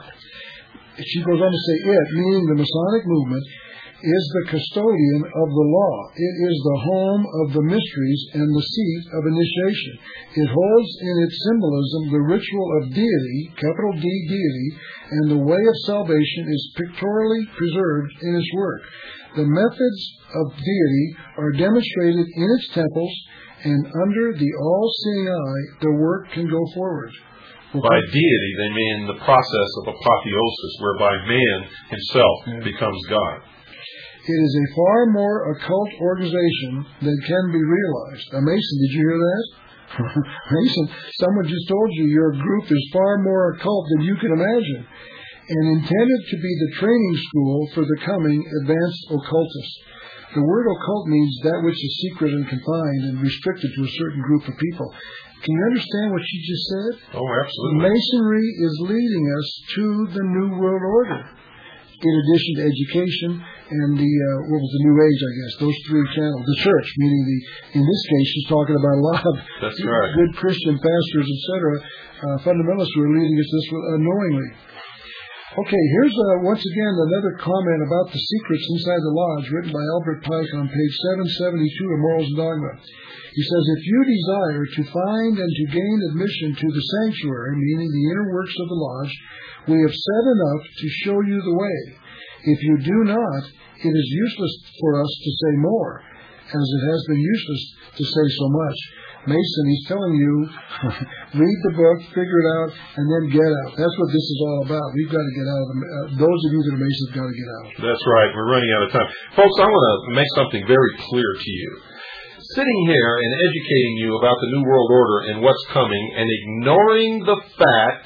She goes on to say meaning the Masonic movement, is the custodian of the law. It is the home of the mysteries and the seat of initiation. It holds in its symbolism the ritual of deity, capital D, deity, and the way of salvation is pictorially preserved in its work. The methods of deity are demonstrated in its temples, and under the all-seeing eye, the work can go forward. By deity, they mean the process of apotheosis, whereby man himself becomes God. It is a far more occult organization than can be realized. Now, Mason, did you hear that? Mason, someone just told you your group is far more occult than you can imagine, and intended to be the training school for the coming advanced occultists. The word occult means that which is secret and confined and restricted to a certain group of people. Can you understand what she just said? Oh, absolutely. Masonry is leading us to the New World Order, in addition to education and the New Age, I guess, those three channels. The Church, meaning in this case, she's talking about a lot of good Christian pastors, etc., fundamentalists who are leading us this unknowingly. Okay, here's once again another comment about the secrets inside the Lodge, written by Albert Pike on page 772 of Morals and Dogma. He says, if you desire to find and to gain admission to the sanctuary, meaning the inner works of the Lodge, we have said enough to show you the way. If you do not, it is useless for us to say more, as it has been useless to say so much. Mason, he's telling you, read the book, figure it out, and then get out. That's what this is all about. We've got to get out of those of you that are Masons have got to get out. That's right. We're running out of time. Folks, I want to make something very clear to you. Sitting here and educating you about the New World Order and what's coming, and ignoring the fact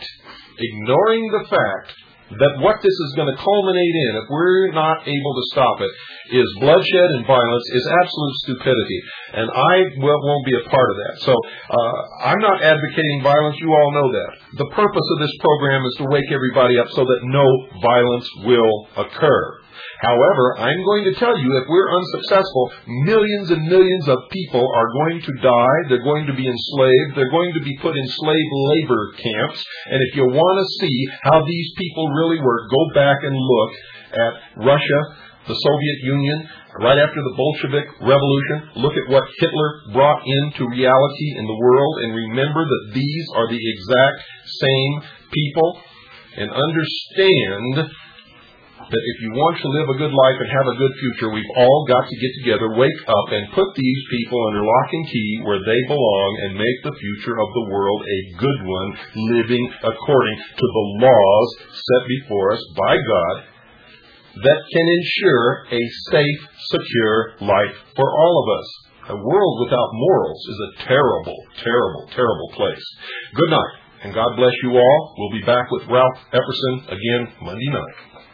that what this is going to culminate in, if we're not able to stop it, is bloodshed and violence, is absolute stupidity. And I won't be a part of that. So I'm not advocating violence. You all know that. The purpose of this program is to wake everybody up so that no violence will occur. However, I'm going to tell you, if we're unsuccessful, millions and millions of people are going to die. They're going to be enslaved. They're going to be put in slave labor camps. And if you want to see how these people really work, go back and look at Russia, the Soviet Union, right after the Bolshevik Revolution. Look at what Hitler brought into reality in the world, and remember that these are the exact same people. And understand that if you want to live a good life and have a good future, we've all got to get together, wake up, and put these people under lock and key where they belong and make the future of the world a good one, living according to the laws set before us by God that can ensure a safe, secure life for all of us. A world without morals is a terrible, terrible, terrible place. Good night, and God bless you all. We'll be back with Ralph Epperson again Monday night.